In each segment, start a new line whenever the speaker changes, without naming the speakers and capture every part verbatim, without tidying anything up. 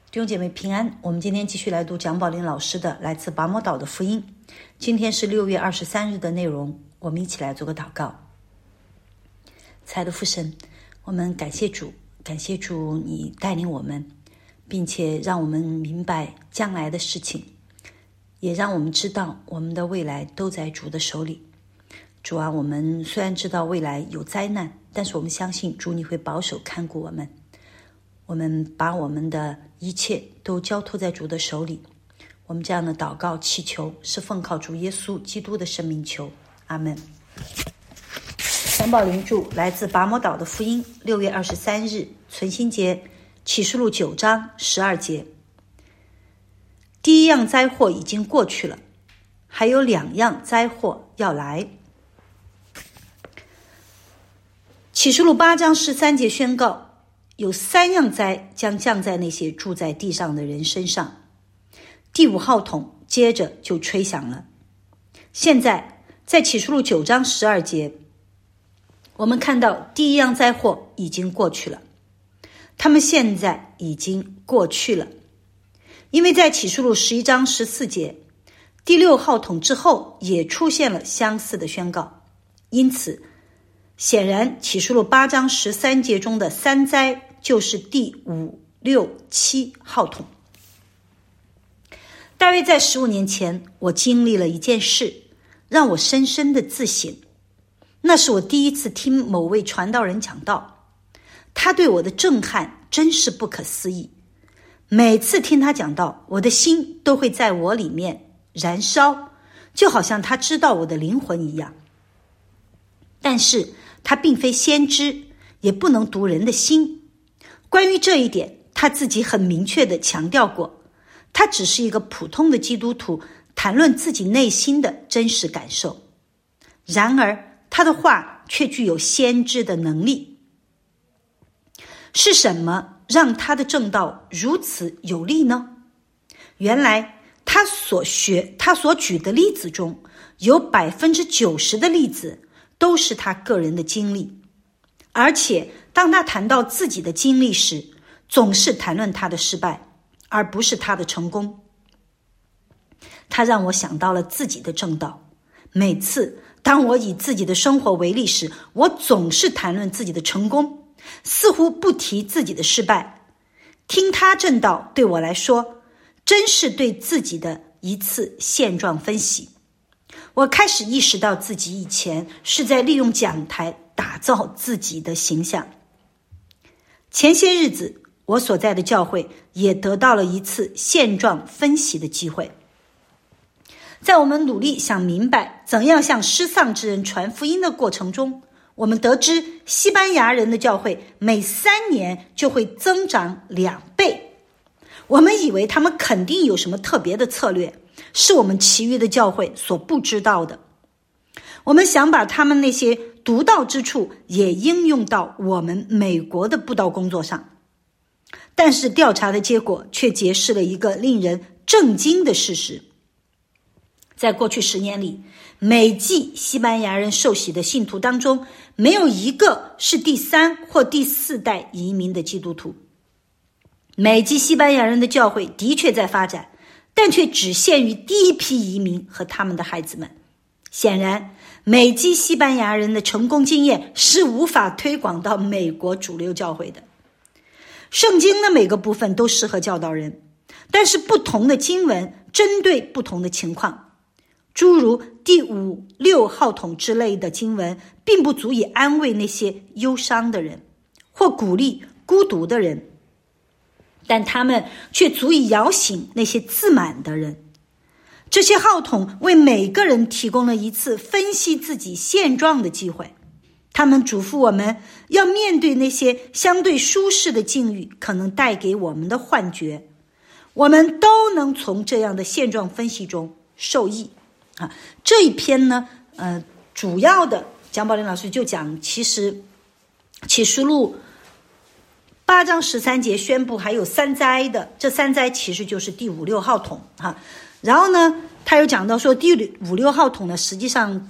弟兄姐妹平安，我们今天继续来读蒋宝林老师的来自拔摩岛的福音。今天是六月二十三日的内容，我们一起来做个祷告。亲爱的父神，我们感谢主，感谢主你带领我们，并且让我们明白将来的事情，也让我们知道我们的未来都在主的手里。主啊，我们虽然知道未来有灾难，但是我们相信主你会保守看顾我们。我们把我们的一切都交托在主的手里。我们这样的祷告祈求是奉靠主耶稣基督的圣名求，阿们。蒋宝林著，来自拔摩岛的福音，六月二十三日存心节，启示录九章十二节。第一样灾祸已经过去了，还有两样灾祸要来。启示录八章十三节宣告，有三样灾将降在那些住在地上的人身上。第五号筒接着就吹响了。现在在启示录九章十二节，我们看到第一样灾祸已经过去了，他们现在已经过去了。因为在启示录十一章十四节，第六号筒之后也出现了相似的宣告，因此显然启示录八章十三节中的三灾就是第五、六、七号筒。大约在十五年前，我经历了一件事，让我深深的自省。那是我第一次听某位传道人讲道，他对我的震撼真是不可思议。每次听他讲道，我的心都会在我里面燃烧，就好像他知道我的灵魂一样。但是他并非先知，也不能读人的心。关于这一点，他自己很明确地强调过，他只是一个普通的基督徒，谈论自己内心的真实感受。然而他的话却具有先知的能力。是什么让他的正道如此有力呢？原来他所学他所举的例子中，有百分之九十的例子都是他个人的经历，而且当他谈到自己的经历时，总是谈论他的失败，而不是他的成功。他让我想到了自己的正道。每次当我以自己的生活为例时，我总是谈论自己的成功，似乎不提自己的失败。听他正道对我来说，真是对自己的一次现状分析。我开始意识到自己以前是在利用讲台打造自己的形象。前些日子，我所在的教会也得到了一次现状分析的机会。在我们努力想明白怎样向失丧之人传福音的过程中，我们得知西班牙人的教会每三年就会增长两倍。我们以为他们肯定有什么特别的策略，是我们其余的教会所不知道的。我们想把他们那些独到之处也应用到我们美国的布道工作上。但是调查的结果却揭示了一个令人震惊的事实。在过去十年里，每季西班牙人受洗的信徒当中，没有一个是第三或第四代移民的基督徒。每季西班牙人的教会的确在发展，但却只限于第一批移民和他们的孩子们。显然，美籍西班牙人的成功经验是无法推广到美国主流教会的。圣经的每个部分都适合教导人，但是不同的经文针对不同的情况。诸如第五、六号筒之类的经文，并不足以安慰那些忧伤的人，或鼓励孤独的人，但他们却足以摇醒那些自满的人。这些号筒为每个人提供了一次分析自己现状的机会。他们嘱咐我们要面对那些相对舒适的境遇可能带给我们的幻觉。我们都能从这样的现状分析中受益。啊，这一篇呢，呃，主要的蒋宝林老师就讲，其实启示录八章十三节宣布还有三灾的，这三灾其实就是第五六号筒啊。然后呢，他又讲到说第五六号筒呢，实际上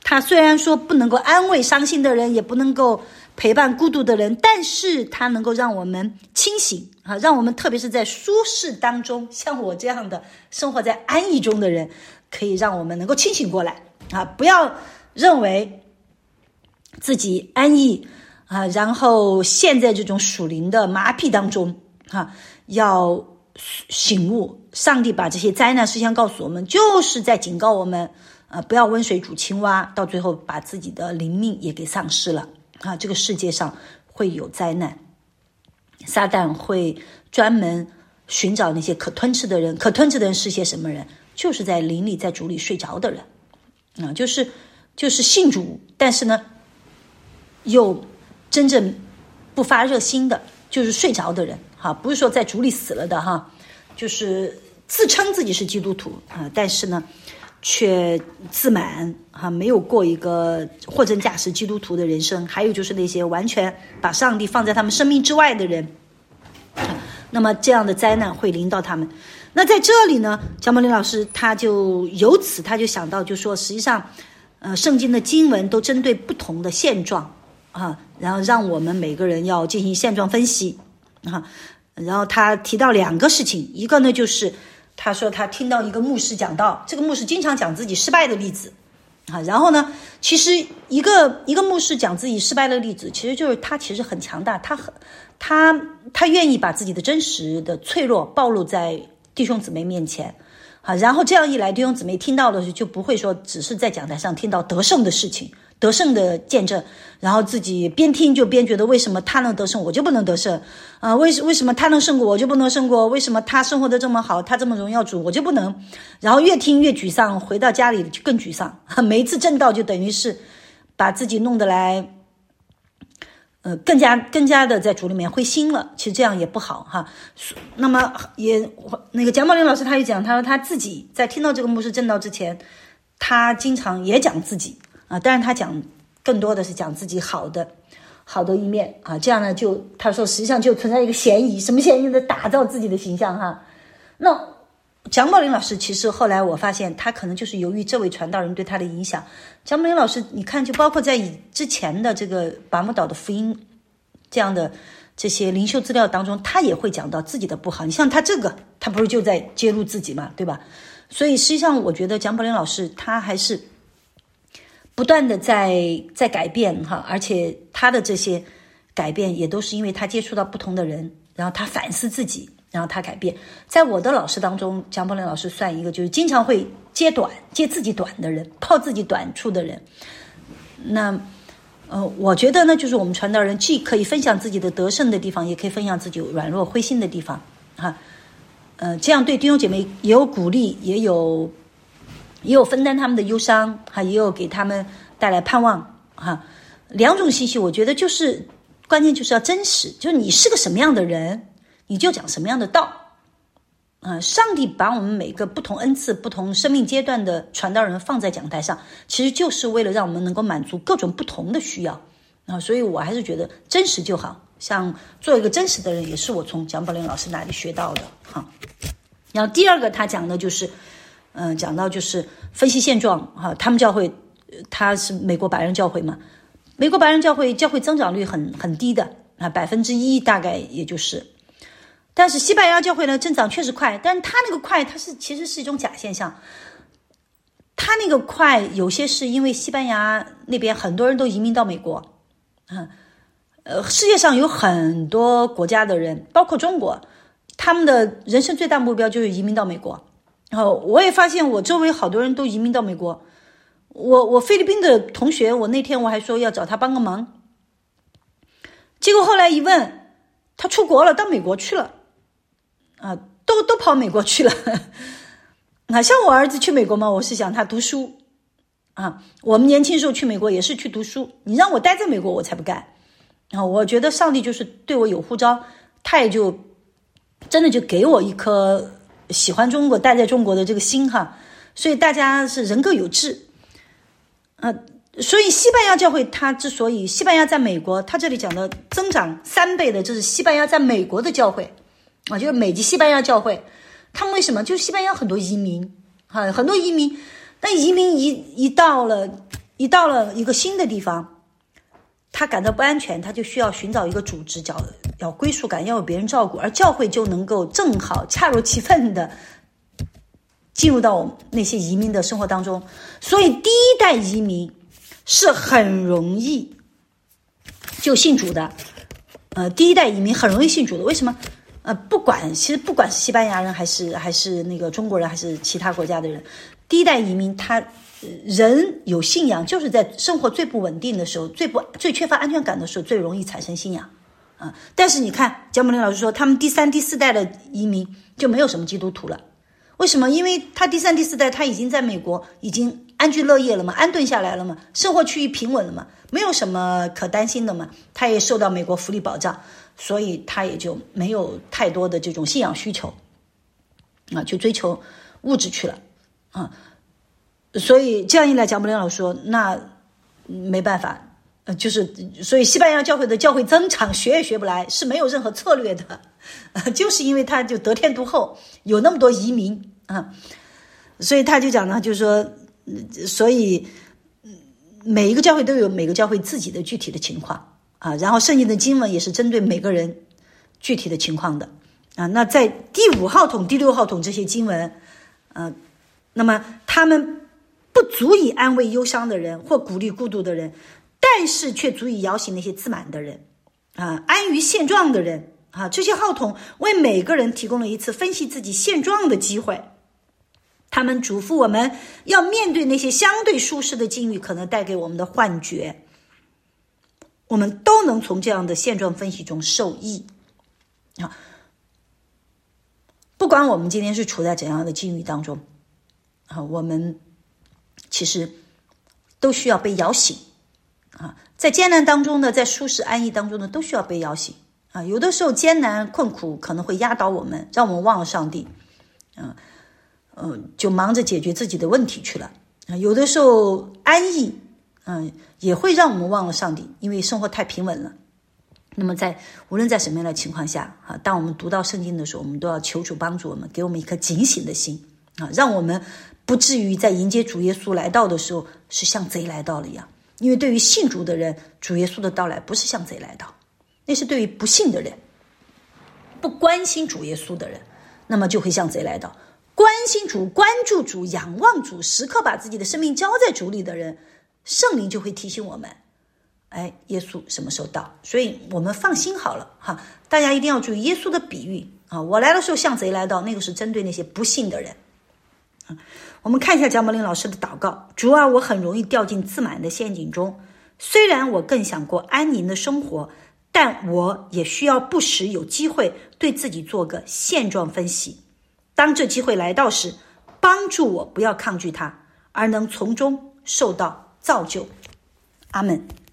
他虽然说不能够安慰伤心的人，也不能够陪伴孤独的人，但是他能够让我们清醒啊，让我们特别是在舒适当中，像我这样的生活在安逸中的人，可以让我们能够清醒过来啊，不要认为自己安逸啊，然后陷在这种属灵的麻痹当中啊，要醒悟。上帝把这些灾难事项告诉我们，就是在警告我们啊，不要温水煮青蛙，到最后把自己的灵命也给丧失了啊！这个世界上会有灾难，撒旦会专门寻找那些可吞吃的人。可吞吃的人是些什么人？就是在灵里在主里睡着的人啊，就是就是信主，但是呢又真正不发热心的，就是睡着的人哈，不是说在主里死了的哈，就是自称自己是基督徒啊，但是呢却自满哈，没有过一个货真价实基督徒的人生。还有就是那些完全把上帝放在他们生命之外的人，那么这样的灾难会临到他们。那在这里呢，姜柏林老师他就由此他就想到，就说实际上呃，圣经的经文都针对不同的现状啊，然后让我们每个人要进行现状分析啊。然后他提到两个事情，一个呢就是他说他听到一个牧师讲到，这个牧师经常讲自己失败的例子啊，然后呢其实一个一个牧师讲自己失败的例子，其实就是他其实很强大，他很他他愿意把自己的真实的脆弱暴露在弟兄姊妹面前啊，然后这样一来，弟兄姊妹听到的时候就不会说只是在讲台上听到得胜的事情，得胜的见证，然后自己边听就边觉得为什么他能得胜我就不能得胜啊、呃？为为什么他能胜过我就不能胜过？为什么他生活得这么好，他这么荣耀主我就不能？然后越听越沮丧，回到家里就更沮丧，每一次正道就等于是把自己弄得来呃，更加更加的在主里面灰心了，其实这样也不好哈。那么也那个蒋宝林老师他也讲，他说他自己在听到这个牧师正道之前，他经常也讲自己啊，当然他讲更多的是讲自己好的好的一面啊，这样呢就他说实际上就存在一个嫌疑，什么嫌疑呢？打造自己的形象哈。那蒋宝林老师其实后来我发现他可能就是由于这位传道人对他的影响。蒋宝林老师你看就包括在以之前的这个拔木岛的福音这样的这些灵修资料当中，他也会讲到自己的不好。你像他这个他不是就在揭露自己嘛，对吧？所以实际上我觉得蒋宝林老师他还是不断的在在改变哈，而且他的这些改变也都是因为他接触到不同的人，然后他反思自己，然后他改变。在我的老师当中，蒋宝林老师算一个就是经常会揭短揭自己短的人，泡自己短处的人。那呃，我觉得呢就是我们传道人既可以分享自己的得胜的地方，也可以分享自己软弱灰心的地方哈。呃，这样对弟兄姐妹也有鼓励，也有也有分担他们的忧伤哈，也有给他们带来盼望哈。两种信息我觉得就是关键就是要真实，就是你是个什么样的人你就讲什么样的道啊、呃！上帝把我们每个不同恩赐不同生命阶段的传道人放在讲台上，其实就是为了让我们能够满足各种不同的需要啊、呃！所以我还是觉得真实就好，像做一个真实的人也是我从蒋宝林老师那里学到的哈。然后第二个他讲的就是嗯、呃，讲到就是分析现状哈，他们教会他是美国白人教会嘛，美国白人教会教会增长率很很低的啊，百分之一大概也就是。但是西班牙教会呢增长确实快，但是他那个快它是其实是一种假现象。他那个快有些是因为西班牙那边很多人都移民到美国啊，呃，世界上有很多国家的人包括中国，他们的人生最大目标就是移民到美国。然后我也发现我周围好多人都移民到美国，我我菲律宾的同学，我那天我还说要找他帮个忙，结果后来一问他出国了，到美国去了啊，都都跑美国去了啊，像我儿子去美国嘛，我是想他读书啊，我们年轻时候去美国也是去读书，你让我待在美国我才不干啊！我觉得上帝就是对我有呼召，他也就真的就给我一颗喜欢中国待在中国的这个心哈，所以大家是人各有志啊。所以西班牙教会它之所以西班牙在美国，它这里讲的增长三倍的，这是西班牙在美国的教会啊，就是美籍西班牙教会。他们为什么？就是西班牙很多移民啊，很多移民，但移民一一到了一到了一个新的地方，他感到不安全，他就需要寻找一个组织，叫要归属感，要有别人照顾，而教会就能够正好恰如其分的进入到那些移民的生活当中。所以第一代移民是很容易就信主的，呃，第一代移民很容易信主的。为什么？呃，不管其实不管是西班牙人还是还是那个中国人还是其他国家的人，第一代移民他人有信仰，就是在生活最不稳定的时候，最不最缺乏安全感的时候，最容易产生信仰啊。但是你看，姜柏林老师说，他们第三、第四代的移民就没有什么基督徒了。为什么？因为他第三、第四代他已经在美国已经安居乐业了嘛，安顿下来了嘛，生活趋于平稳了嘛，没有什么可担心的嘛，他也受到美国福利保障，所以他也就没有太多的这种信仰需求啊，就追求物质去了啊。所以这样一来，蒋柏林老师说，那没办法，呃，就是所以西班牙教会的教会增长学也学不来，是没有任何策略的，呃、就是因为他就得天独厚，有那么多移民啊，所以他就讲呢，就是说，所以每一个教会都有每个教会自己的具体的情况啊，然后圣经的经文也是针对每个人具体的情况的啊。那在第五号筒、第六号筒这些经文，呃，那么他们不足以安慰忧伤的人或鼓励孤独的人，但是却足以摇醒那些自满的人啊，安于现状的人啊。这些号筒为每个人提供了一次分析自己现状的机会。他们嘱咐我们要面对那些相对舒适的境遇可能带给我们的幻觉，我们都能从这样的现状分析中受益啊。不管我们今天是处在怎样的境遇当中啊，我们其实都需要被摇醒啊，在艰难当中呢，在舒适安逸当中呢，都需要被摇醒啊。有的时候艰难困苦可能会压倒我们，让我们忘了上帝，嗯、呃、嗯，就忙着解决自己的问题去了啊。有的时候安逸，嗯，也会让我们忘了上帝，因为生活太平稳了。那么在无论在什么样的情况下啊，当我们读到圣经的时候，我们都要求主帮助我们，给我们一颗警醒的心啊，让我们不至于在迎接主耶稣来到的时候是像贼来到了一样。因为对于信主的人，主耶稣的到来不是像贼来到，那是对于不信的人，不关心主耶稣的人，那么就会像贼来到。关心主、关注主、仰望主，时刻把自己的生命交在主里的人，圣灵就会提醒我们，哎，耶稣什么时候到？所以我们放心好了哈。大家一定要注意耶稣的比喻啊，我来的时候像贼来到，那个是针对那些不信的人。我们看一下蒋柏林老师的祷告：主啊，我很容易掉进自满的陷阱中，虽然我更想过安宁的生活，但我也需要不时有机会对自己做个现状分析。当这机会来到时，帮助我不要抗拒它，而能从中受到造就。阿们。